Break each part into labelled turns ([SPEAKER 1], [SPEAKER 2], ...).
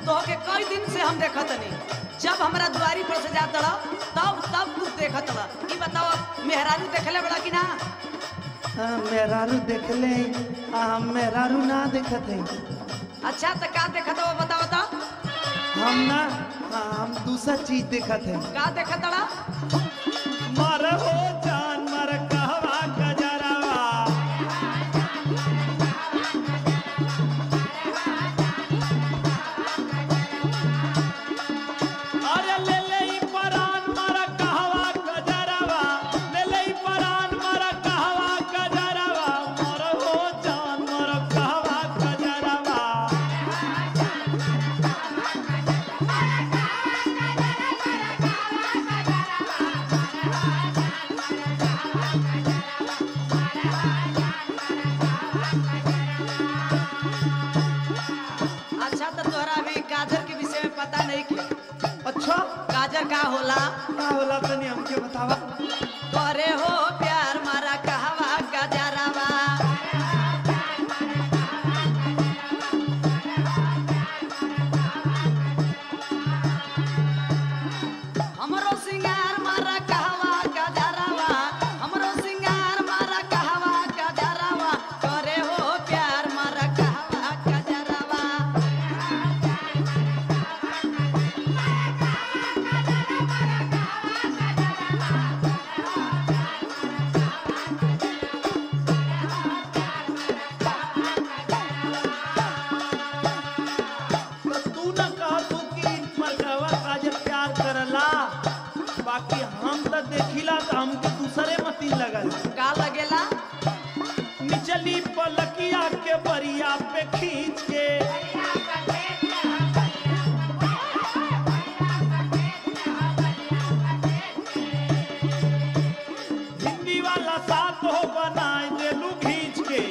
[SPEAKER 1] तो के कई दिन से हम देखत नहीं, जब हमारा दुआरी पर से जात रहा तब तू देखत रहा। ई बताओ मेहरारू देखले बड़ा कि ना?
[SPEAKER 2] मेहरारू देखले मेहरारू ना देखत है।
[SPEAKER 1] अच्छा तो का देखत हो बताओ तो?
[SPEAKER 2] हम ना हम दूसरा चीज देखत है।
[SPEAKER 1] का देखत रहा?
[SPEAKER 2] मर हो जान मर कहवा गजरावा अरे ले ले परान मर कहवा गजरावा ले ले परान मर कहवा गजरावा मर हो जान मर कहवा गजरावा
[SPEAKER 1] अच्छा तो तोहरा अभी गाजर के विषय में पता नहीं कि
[SPEAKER 2] अच्छा
[SPEAKER 1] गाजर का होला?
[SPEAKER 2] का होला तनी हमके बतावा।
[SPEAKER 1] करे हो प्यार मारा कहवा गजरावा हमरो सिंगार मारा कहवा गजरावा हमरो सिंगार मारा कहवा गजरावा करे हो प्यार मारा कहवा गजरावा।
[SPEAKER 2] तू न कहतू कि मर्दवा काजर प्यार करला, बाकी हम तो देखिला तो हमके दूसरे मती लगल।
[SPEAKER 1] का लगेला?
[SPEAKER 2] निचली पलकिया के बरिया पे खींच के हिंदी वाला साथ हो बनाए देलू खींच के।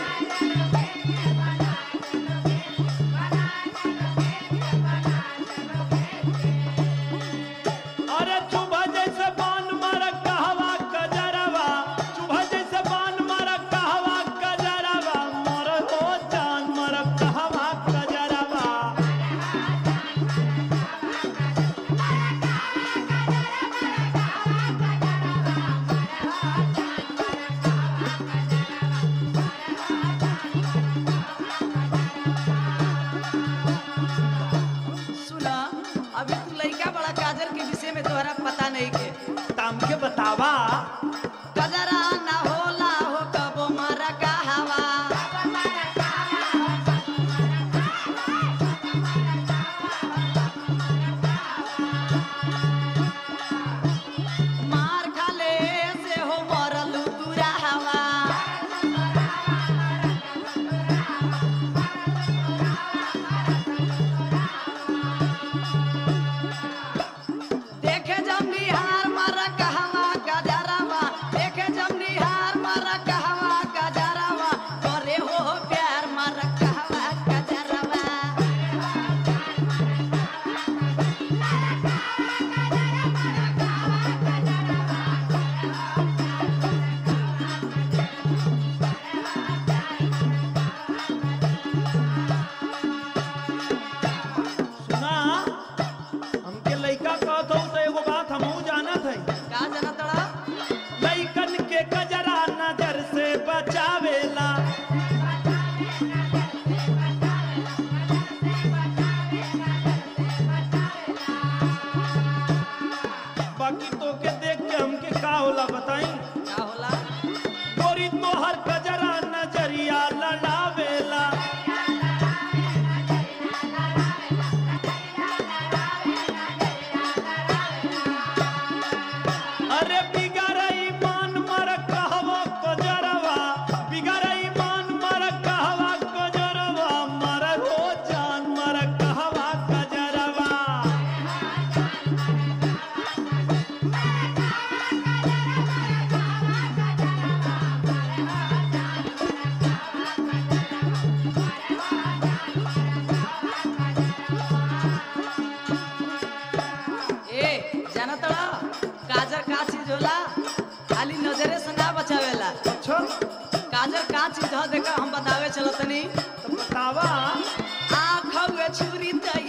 [SPEAKER 2] अरे चुभा जैसे बान मार कहवा गजरावा चुभा जैसे बान मार कहवा गजरावा मर हो जान मर कहवा गजरावा।
[SPEAKER 1] सुना अभी तू लइका बड़ा गाजर के विषय में तोहरा पता नहीं के।
[SPEAKER 2] ताम के बतावा।
[SPEAKER 1] गजरा ना होला हो कबो मारा कहवा मार खाले से हो मरलू दूरा हवा। देखे जब निहार मारा कहवा गजरावा देखे जब निहार मारा कहवा गजरावा करे हो प्यार मारा कहवा गजरावा।
[SPEAKER 2] सुना हमके लइका कहत हो तो एगो बात हमहू जानत है।
[SPEAKER 1] का जना तड़ा?
[SPEAKER 2] लइकन के गजरा नजर से बचावेला बाकी तो के देख के हमके का होला बताई।
[SPEAKER 1] का होला?
[SPEAKER 2] गोरी तो हर गजरा नजरिया लड़ावेला अरे बिगड़ई मान मर कहवा गजरवा बिगड़ई मान मर कहवा गजरवा मर हो जान मर कहवा गजरवा।
[SPEAKER 1] ए जाना तड़ा गाजर का चीज होला? खाली नजरे से ना बचावेला।
[SPEAKER 2] अच्छा
[SPEAKER 1] गाजर का चीज ह देखा हम बतावे चलो तनी।
[SPEAKER 2] तो बतावा।
[SPEAKER 1] आँख हुए छुरी तई